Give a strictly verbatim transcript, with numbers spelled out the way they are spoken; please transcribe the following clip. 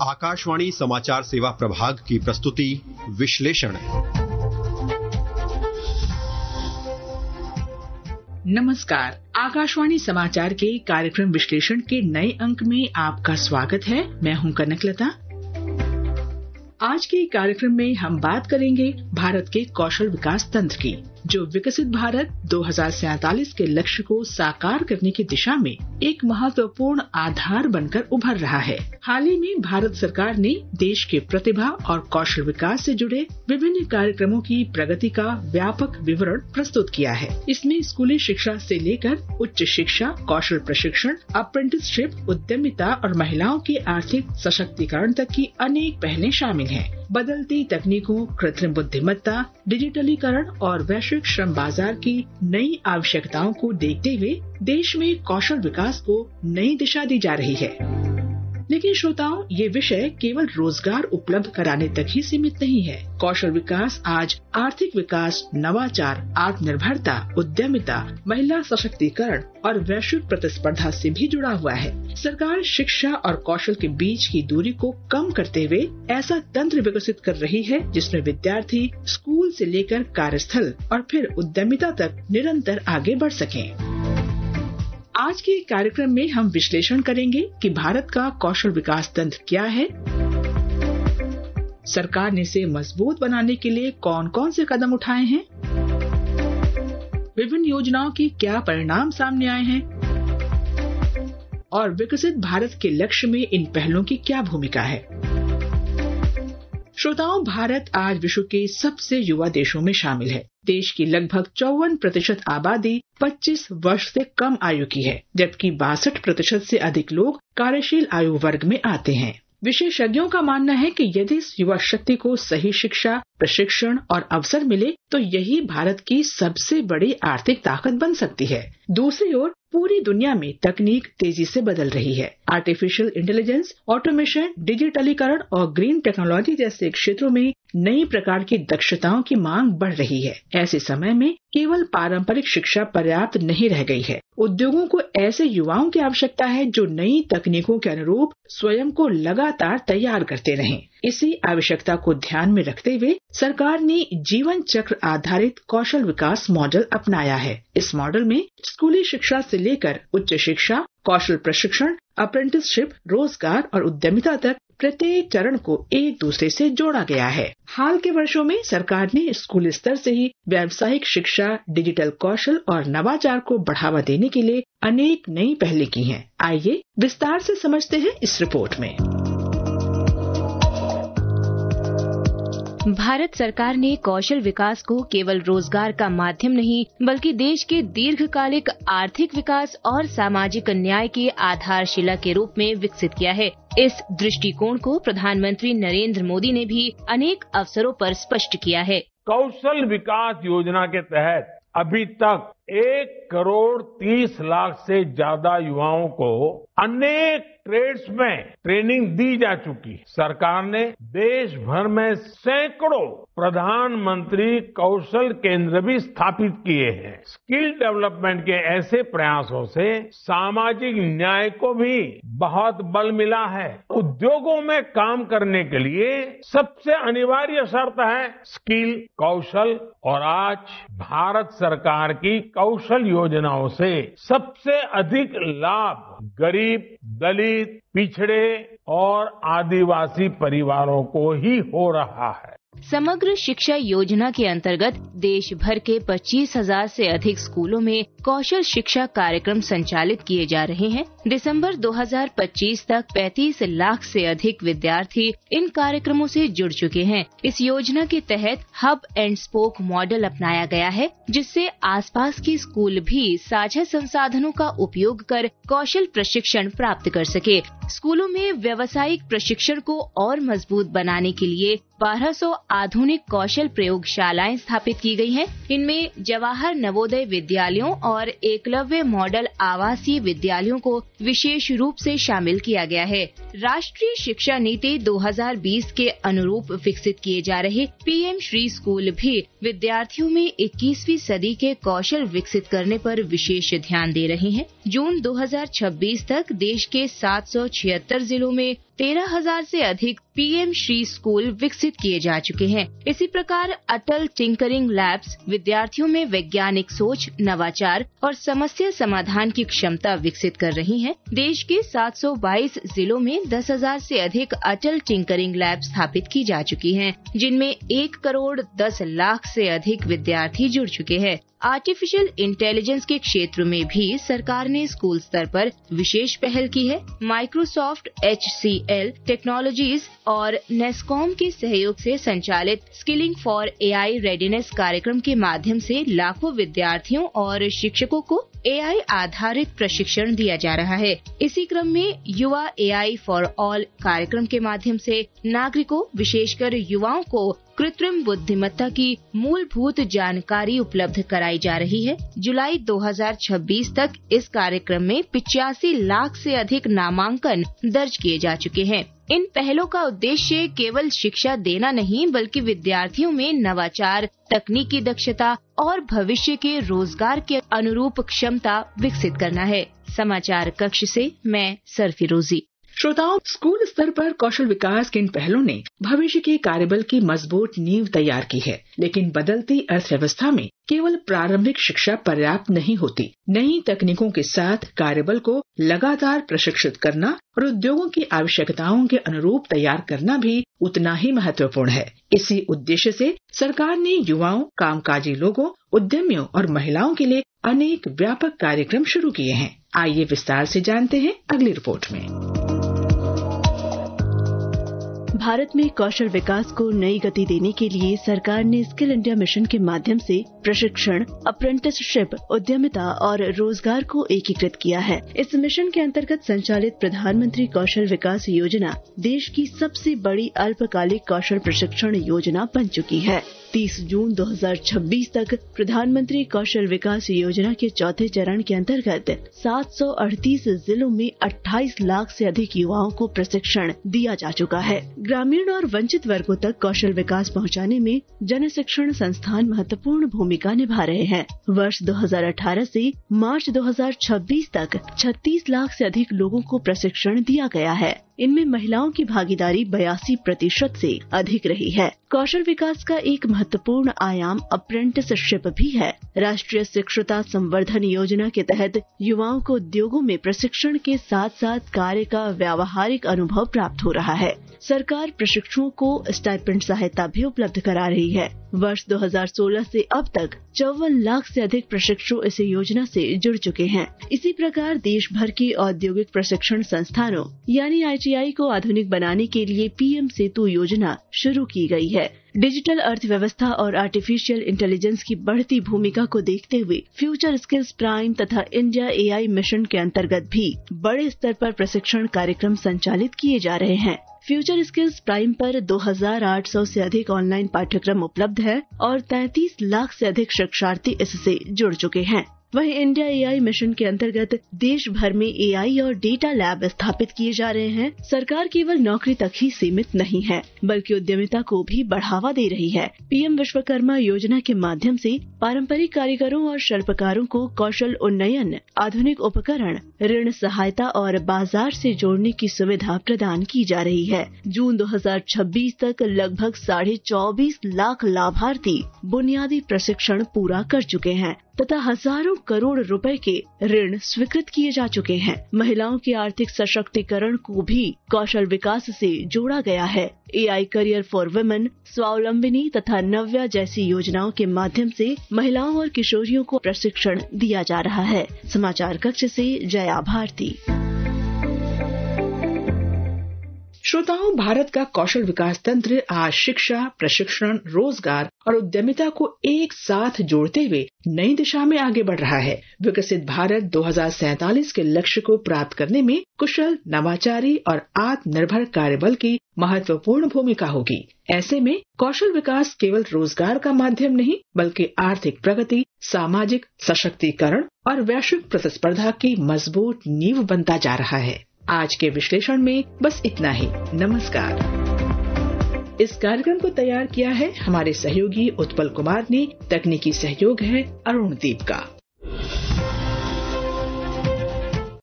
आकाशवाणी समाचार सेवा प्रभाग की प्रस्तुति विश्लेषण। नमस्कार, आकाशवाणी समाचार के कार्यक्रम विश्लेषण के नए अंक में आपका स्वागत है। मैं हूं कनकलता। आज के कार्यक्रम में हम बात करेंगे भारत के कौशल विकास तंत्र की, जो विकसित भारत दो हज़ार सैंतालीस के लक्ष्य को साकार करने की दिशा में एक महत्वपूर्ण आधार बनकर उभर रहा है। हाल ही में भारत सरकार ने देश के प्रतिभा और कौशल विकास से जुड़े विभिन्न कार्यक्रमों की प्रगति का व्यापक विवरण प्रस्तुत किया है। इसमें स्कूली शिक्षा से लेकर उच्च शिक्षा, कौशल प्रशिक्षण, अप्रेंटिसशिप, उद्यमिता और महिलाओं के आर्थिक सशक्तिकरण तक की अनेक पहलें शामिल हैं। बदलती तकनीकों, कृत्रिम बुद्धिमत्ता, डिजिटलीकरण और वैश्विक श्रम बाजार की नई आवश्यकताओं को देखते हुए देश में कौशल विकास को नई दिशा दी जा रही है। लेकिन श्रोताओं, ये विषय केवल रोजगार उपलब्ध कराने तक ही सीमित नहीं है। कौशल विकास आज आर्थिक विकास, नवाचार, आत्मनिर्भरता, उद्यमिता, महिला सशक्तिकरण और वैश्विक प्रतिस्पर्धा से भी जुड़ा हुआ है। सरकार शिक्षा और कौशल के बीच की दूरी को कम करते हुए ऐसा तंत्र विकसित कर रही है जिसमें विद्यार्थी स्कूल से लेकर कार्यस्थल और फिर उद्यमिता तक निरंतर आगे बढ़ सकें। आज के कार्यक्रम में हम विश्लेषण करेंगे कि भारत का कौशल विकास तंत्र क्या है, सरकार ने इसे मजबूत बनाने के लिए कौन कौन से कदम उठाए हैं, विभिन्न योजनाओं के क्या परिणाम सामने आए हैं और विकसित भारत के लक्ष्य में इन पहलों की क्या भूमिका है। श्रोताओं, भारत आज विश्व के सबसे युवा देशों में शामिल है। देश की लगभग चौवन प्रतिशत आबादी पच्चीस वर्ष से कम आयु की है, जबकि बासठ प्रतिशत से अधिक लोग कार्यशील आयु वर्ग में आते हैं। विशेषज्ञों का मानना है कि यदि इस युवा शक्ति को सही शिक्षा, प्रशिक्षण और अवसर मिले तो यही भारत की सबसे बड़ी आर्थिक ताकत बन सकती है। दूसरी ओर पूरी दुनिया में तकनीक तेजी से बदल रही है। आर्टिफिशियल इंटेलिजेंस, ऑटोमेशन, डिजिटलीकरण और ग्रीन टेक्नोलॉजी जैसे क्षेत्रों में नई प्रकार की दक्षताओं की मांग बढ़ रही है। ऐसे समय में केवल पारंपरिक शिक्षा पर्याप्त नहीं रह गई है। उद्योगों को ऐसे युवाओं की आवश्यकता है जो नई तकनीकों के अनुरूप स्वयं को लगातार तैयार करते रहें। इसी आवश्यकता को ध्यान में रखते हुए सरकार ने जीवन चक्र आधारित कौशल विकास मॉडल अपनाया है। इस मॉडल में स्कूली शिक्षा से लेकर उच्च शिक्षा, कौशल प्रशिक्षण, अप्रेंटिसशिप, रोजगार और उद्यमिता तक प्रत्येक चरण को एक दूसरे से जोड़ा गया है। हाल के वर्षों में सरकार ने स्कूल स्तर से ही व्यावसायिक शिक्षा, डिजिटल कौशल और नवाचार को बढ़ावा देने के लिए अनेक नई पहलें की हैं। आइए विस्तार से समझते हैं इस रिपोर्ट में। भारत सरकार ने कौशल विकास को केवल रोजगार का माध्यम नहीं बल्कि देश के दीर्घकालिक आर्थिक विकास और सामाजिक न्याय की आधारशिला के रूप में विकसित किया है। इस दृष्टिकोण को प्रधानमंत्री नरेंद्र मोदी ने भी अनेक अवसरों पर स्पष्ट किया है। कौशल विकास योजना के तहत अभी तक एक करोड़ तीस लाख से ज्यादा युवाओं को अनेक ट्रेड्स में ट्रेनिंग दी जा चुकी है। सरकार ने देश भर में सैकड़ों प्रधानमंत्री कौशल केंद्र भी स्थापित किए हैं। स्किल डेवलपमेंट के ऐसे प्रयासों से सामाजिक न्याय को भी बहुत बल मिला है। उद्योगों में काम करने के लिए सबसे अनिवार्य शर्त है स्किल, कौशल, और आज भारत सरकार की कौशल योजनाओं से सबसे अधिक लाभ गरीब, दलित, पिछड़े और आदिवासी परिवारों को ही हो रहा है। समग्र शिक्षा योजना के अंतर्गत देश भर के पच्चीस हजार से अधिक स्कूलों में कौशल शिक्षा कार्यक्रम संचालित किए जा रहे हैं। दिसंबर दो हज़ार पच्चीस तक पैंतीस लाख से अधिक विद्यार्थी इन कार्यक्रमों से जुड़ चुके हैं। इस योजना के तहत हब एंड स्पोक मॉडल अपनाया गया है, जिससे आसपास के स्कूल भी साझा संसाधनों का उपयोग कर कौशल प्रशिक्षण प्राप्त कर सके। स्कूलों में व्यावसायिक प्रशिक्षण को और मजबूत बनाने के लिए बारह सौ आधुनिक कौशल प्रयोगशालाएं स्थापित की गई हैं। इनमें जवाहर नवोदय विद्यालयों और एकलव्य मॉडल आवासीय विद्यालयों को विशेष रूप से शामिल किया गया है। राष्ट्रीय शिक्षा नीति दो हज़ार बीस के अनुरूप विकसित किए जा रहे पीएम श्री स्कूल भी विद्यार्थियों में इक्कीसवीं सदी के कौशल विकसित करने पर विशेष ध्यान दे रहे हैं। जून दो हज़ार छब्बीस तक देश के सात सौ छिहत्तर जिलों में तेरह हजार से अधिक पीएम श्री स्कूल विकसित किए जा चुके हैं। इसी प्रकार अटल टिंकरिंग लैब्स विद्यार्थियों में वैज्ञानिक सोच, नवाचार और समस्या समाधान की क्षमता विकसित कर रही हैं। देश के सात सौ बाईस जिलों में दस हजार से अधिक अटल टिंकरिंग लैब स्थापित की जा चुकी हैं, जिनमें एक करोड़ दस लाख से अधिक विद्यार्थी जुड़ चुके हैं। आर्टिफिशियल इंटेलिजेंस के क्षेत्र में भी सरकार ने स्कूल स्तर पर विशेष पहल की है। Microsoft, H C L technologies और नेस्कॉम के सहयोग से संचालित स्किलिंग फॉर एआई रेडीनेस कार्यक्रम के माध्यम से लाखों विद्यार्थियों और शिक्षकों को एआई आधारित प्रशिक्षण दिया जा रहा है। इसी क्रम में युवा एआई फॉर ऑल कार्यक्रम के माध्यम से नागरिकों, विशेषकर युवाओं को कृत्रिम बुद्धिमत्ता की मूलभूत जानकारी उपलब्ध कराई जा रही है। जुलाई दो हजार छब्बीस तक इस कार्यक्रम में पिचासी लाख से अधिक नामांकन दर्ज किए जा चुके हैं। इन पहलों का उद्देश्य केवल शिक्षा देना नहीं, बल्कि विद्यार्थियों में नवाचार, तकनीकी दक्षता और भविष्य के रोजगार के अनुरूप क्षमता विकसित करना है। समाचार कक्ष से मैं सरफिरोजी। श्रोताओं, स्कूल स्तर पर कौशल विकास के इन पहलों ने भविष्य के कार्यबल की मजबूत नींव तैयार की है। लेकिन बदलती अर्थव्यवस्था में केवल प्रारंभिक शिक्षा पर्याप्त नहीं होती। नई तकनीकों के साथ कार्यबल को लगातार प्रशिक्षित करना और उद्योगों की आवश्यकताओं के अनुरूप तैयार करना भी उतना ही महत्वपूर्ण है। इसी उद्देश्य से सरकार ने युवाओं, कामकाजी लोगों, उद्यमियों और महिलाओं के लिए अनेक व्यापक कार्यक्रम शुरू किए हैं। आइए विस्तार से जानते हैं अगली रिपोर्ट में। भारत में कौशल विकास को नई गति देने के लिए सरकार ने स्किल इंडिया मिशन के माध्यम से प्रशिक्षण, अप्रेंटिसशिप, उद्यमिता और रोजगार को एकीकृत किया है। इस मिशन के अंतर्गत संचालित प्रधानमंत्री कौशल विकास योजना देश की सबसे बड़ी अल्पकालिक कौशल प्रशिक्षण योजना बन चुकी है। तीस जून दो हजार छब्बीस तक प्रधानमंत्री कौशल विकास योजना के चौथे चरण के अंतर्गत सात सौ अड़तीस जिलों में अट्ठाईस लाख से अधिक युवाओं को प्रशिक्षण दिया जा चुका है। ग्रामीण और वंचित वर्गों तक कौशल विकास पहुंचाने में जन शिक्षण संस्थान महत्वपूर्ण भूमिका निभा रहे हैं। वर्ष दो हजार अठारह से मार्च दो हजार छब्बीस तक छत्तीस लाख से अधिक लोगों को प्रशिक्षण दिया गया है। इनमें महिलाओं की भागीदारी बयासी प्रतिशत से अधिक रही है। कौशल विकास का एक महत्वपूर्ण आयाम अप्रेंटिसशिप भी है। राष्ट्रीय शिक्षुता संवर्धन योजना के तहत युवाओं को उद्योगों में प्रशिक्षण के साथ साथ कार्य का व्यावहारिक अनुभव प्राप्त हो रहा है। सरकार प्रशिक्षुओं को स्टाइपेंड सहायता भी उपलब्ध करा रही है। वर्ष दो हजार सोलह से अब तक चौवन लाख से अधिक प्रशिक्षु इस योजना से जुड़ चुके हैं। इसी प्रकार देश भर के औद्योगिक प्रशिक्षण संस्थानों यानी आई टी आई को आधुनिक बनाने के लिए पीएम सेतु योजना शुरू की गई है। डिजिटल अर्थव्यवस्था और आर्टिफिशियल इंटेलिजेंस की बढ़ती भूमिका को देखते हुए फ्यूचर स्किल्स प्राइम तथा इंडिया एआई मिशन के अंतर्गत भी बड़े स्तर पर प्रशिक्षण कार्यक्रम संचालित किए जा रहे हैं। फ्यूचर स्किल्स प्राइम पर दो हजार आठ सौ से अधिक ऑनलाइन पाठ्यक्रम उपलब्ध है और तैंतीस लाख से अधिक शिक्षार्थी इससे जुड़ चुके हैं। वहीं इंडिया एआई मिशन के अंतर्गत देश भर में एआई और डेटा लैब स्थापित किए जा रहे हैं। सरकार केवल नौकरी तक ही सीमित नहीं है, बल्कि उद्यमिता को भी बढ़ावा दे रही है। पीएम विश्वकर्मा योजना के माध्यम से पारंपरिक कारीगरों और शिल्पकारों को कौशल उन्नयन, आधुनिक उपकरण, ऋण सहायता और बाजार से जोड़ने की सुविधा प्रदान की जा रही है। जून दो हजार छब्बीस तक लगभग साढ़े चौबीस लाख लाभार्थी बुनियादी प्रशिक्षण पूरा कर चुके हैं तथा हजारों करोड़ रुपए के ऋण स्वीकृत किए जा चुके हैं। महिलाओं के आर्थिक सशक्तिकरण को भी कौशल विकास से जोड़ा गया है। AI career for women, Swavalambini तथा नव्या जैसी योजनाओं के माध्यम से महिलाओं और किशोरियों को प्रशिक्षण दिया जा रहा है। समाचार कक्ष से जया भारती। श्रोताओं, भारत का कौशल विकास तंत्र आज शिक्षा, प्रशिक्षण, रोजगार और उद्यमिता को एक साथ जोड़ते हुए नई दिशा में आगे बढ़ रहा है। विकसित भारत दो हजार सैंतालीस के लक्ष्य को प्राप्त करने में कुशल, नवाचारी और आत्मनिर्भर कार्यबल की महत्वपूर्ण भूमिका होगी। ऐसे में कौशल विकास केवल रोजगार का माध्यम नहीं, बल्कि आर्थिक प्रगति, सामाजिक सशक्तिकरण और वैश्विक प्रतिस्पर्धा की मजबूत नींव बनता जा रहा है। आज के विश्लेषण में बस इतना ही। नमस्कार। इस कार्यक्रम को तैयार किया है हमारे सहयोगी उत्पल कुमार ने। तकनीकी सहयोग है अरुण दीप का।